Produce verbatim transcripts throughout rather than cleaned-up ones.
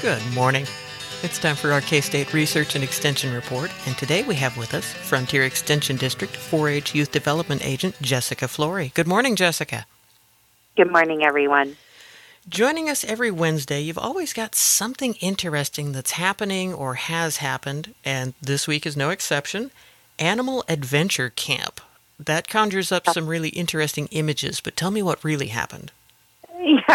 Good morning. It's time for our K-State Research and Extension Report, and today we have with us Frontier Extension District four H Youth Development Agent Jessica Flory. Good morning, Jessica. Good morning, everyone. Joining us every Wednesday, you've always got something interesting that's happening or has happened, and this week is no exception. Animal Adventure Camp. That conjures up some really interesting images, but tell me what really happened. Yeah,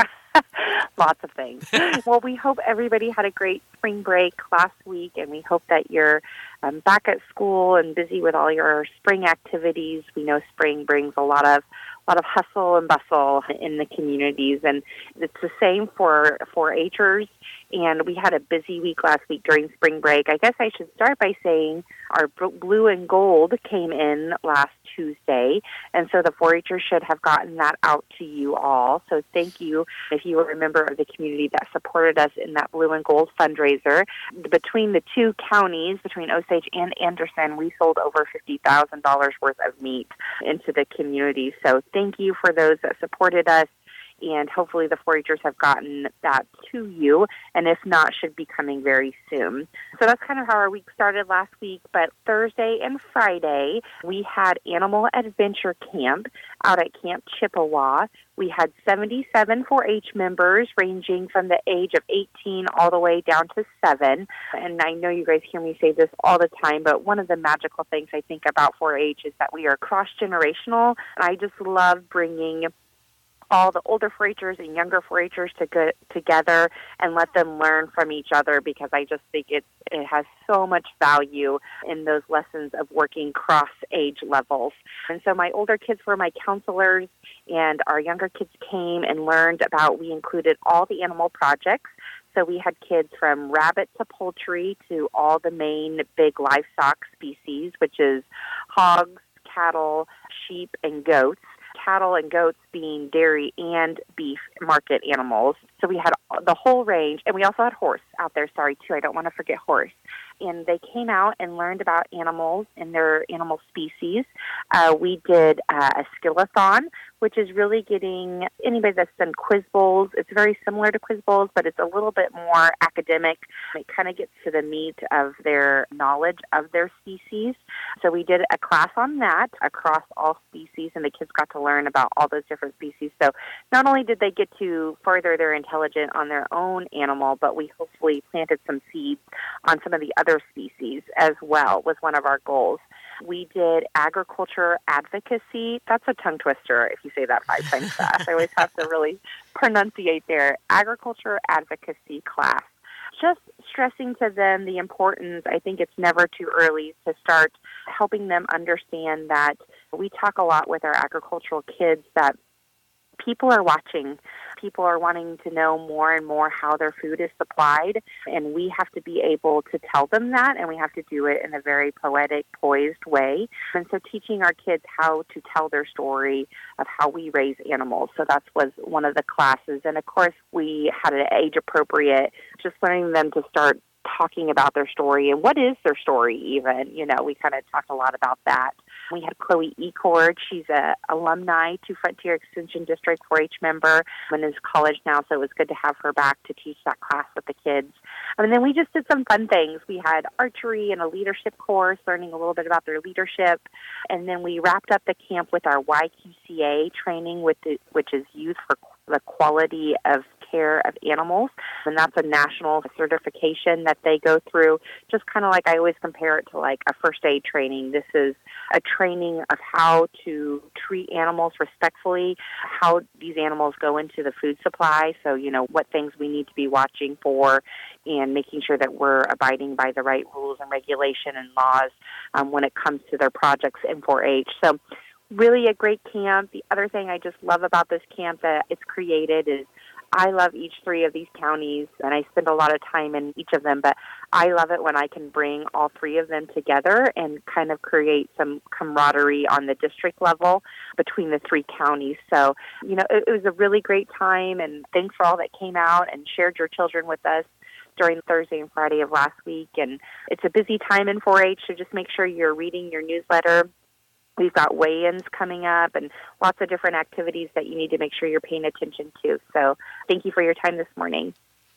lots of things. Well, we hope everybody had a great spring break last week, and we hope that you're um, back at school and busy with all your spring activities. We know spring brings a lot of a lot of hustle and bustle in the communities, and it's the same for four H'ers. And we had a busy week last week during spring break. I guess I should start by saying our blue and gold came in last Tuesday, and so the four H'ers should have gotten that out to you all. So thank you if you were a member of the community that supported us in that blue and gold fundraiser. Between the two counties, between Osage and Anderson, we sold over fifty thousand dollars worth of meat into the community. So thank you for those that supported us. And hopefully the four H'ers have gotten that to you, and if not, should be coming very soon. So that's kind of how our week started last week, but Thursday and Friday, we had Animal Adventure Camp out at Camp Chippewa. We had seventy-seven four H members ranging from the age of eighteen all the way down to seven. And I know you guys hear me say this all the time, but one of the magical things I think about four H is that we are cross-generational. And I just love bringing all the older four H'ers and younger four H'ers to get together and let them learn from each other, because I just think it, it has so much value in those lessons of working cross-age levels. And so my older kids were my counselors, and our younger kids came and learned about, we included all the animal projects. So we had kids from rabbit to poultry to all the main big livestock species, which is hogs, cattle, sheep, and goats. Cattle and goats being dairy and beef market animals. So we had the whole range, and we also had horse out there, sorry, too. I don't want to forget horse. And they came out and learned about animals and their animal species. Uh, we did uh, a skill-a-thon, which is really getting anybody that's done quiz bowls. It's very similar to quiz bowls, but it's a little bit more academic. It kind of gets to the meat of their knowledge of their species. So we did a class on that across all species, and the kids got to learn about all those different species. So not only did they get to further their intelligence on their own animal, but we hopefully planted some seeds on some of the other species as well, was one of our goals. We did agriculture advocacy. That's a tongue twister if you say that five times fast. I always have to really pronunciate there. Agriculture advocacy class. Just stressing to them the importance, I think it's never too early to start helping them understand that we talk a lot with our agricultural kids that people are watching. People are wanting to know more and more how their food is supplied, and we have to be able to tell them that, and we have to do it in a very poetic, poised way. And so teaching our kids how to tell their story of how we raise animals. So that was one of the classes. And, of course, we had an age-appropriate, just learning them to start talking about their story and what is their story even. You know, we kind of talked a lot about that. We had Chloe Ecord. She's a alumni to Frontier Extension District four H member and is college now, so it was good to have her back to teach that class with the kids. And then we just did some fun things. We had archery and a leadership course, learning a little bit about their leadership. And then we wrapped up the camp with our Y Q C A training, with the, which is Youth for the Quality of Care of Animals. And that's a national certification that they go through. Just kind of like I always compare it to like a first aid training. This is a training of how to treat animals respectfully, how these animals go into the food supply. So, you know, what things we need to be watching for and making sure that we're abiding by the right rules and regulation and laws um, when it comes to their projects in four H. So really a great camp. The other thing I just love about this camp that it's created is I love each three of these counties, and I spend a lot of time in each of them, but I love it when I can bring all three of them together and kind of create some camaraderie on the district level between the three counties. So, you know, it, it was a really great time, and thanks for all that came out and shared your children with us during Thursday and Friday of last week. And it's a busy time in four H, so just make sure you're reading your newsletter. We've got weigh-ins coming up and lots of different activities that you need to make sure you're paying attention to. So thank you for your time this morning.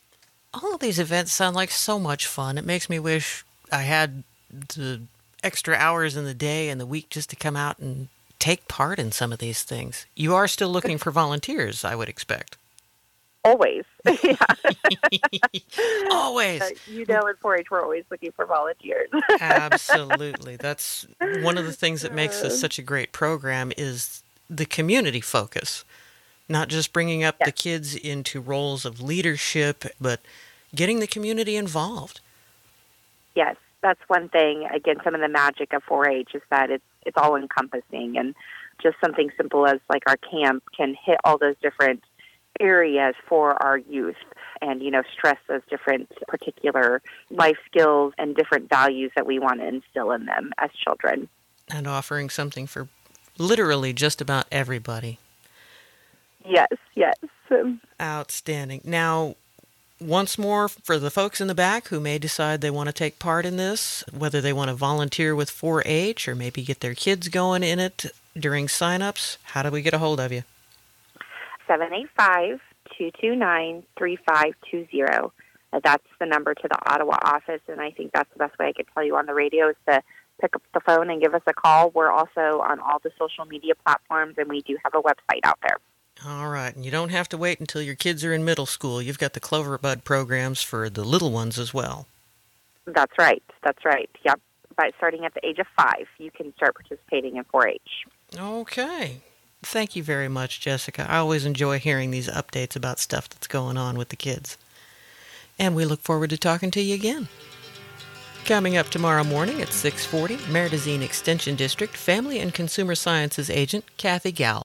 All of these events sound like so much fun. It makes me wish I had the extra hours in the day and the week just to come out and take part in some of these things. You are still looking for volunteers, I would expect. Always. Yeah. Always. Uh, you know, in four H, we're always looking for volunteers. Absolutely. That's one of the things that makes this such a great program is the community focus. Not just bringing up Yes. the kids into roles of leadership, but getting the community involved. Yes, that's one thing. Again, some of the magic of four H is that it's it's all encompassing, and just something simple as like our camp can hit all those different areas for our youth, and you know, stress those different particular life skills and different values that we want to instill in them as children. And offering something for literally just about everybody. Yes, yes. Um, Outstanding. Now, once more, for the folks in the back who may decide they want to take part in this, whether they want to volunteer with four H or maybe get their kids going in it during sign-ups, how do we get a hold of you? seven eight five, two two nine, three five two zero. Uh, that's the number to the Ottawa office, and I think that's the best way I could tell you on the radio is to pick up the phone and give us a call. We're also on all the social media platforms, and we do have a website out there. All right, and you don't have to wait until your kids are in middle school. You've got the Clover Bud programs for the little ones as well. That's right. That's right. Yep. By starting at the age of five, you can start participating in four H. Okay. Thank you very much, Jessica. I always enjoy hearing these updates about stuff that's going on with the kids. And we look forward to talking to you again. Coming up tomorrow morning at six forty, Meridazine Extension District Family and Consumer Sciences Agent Kathy Gow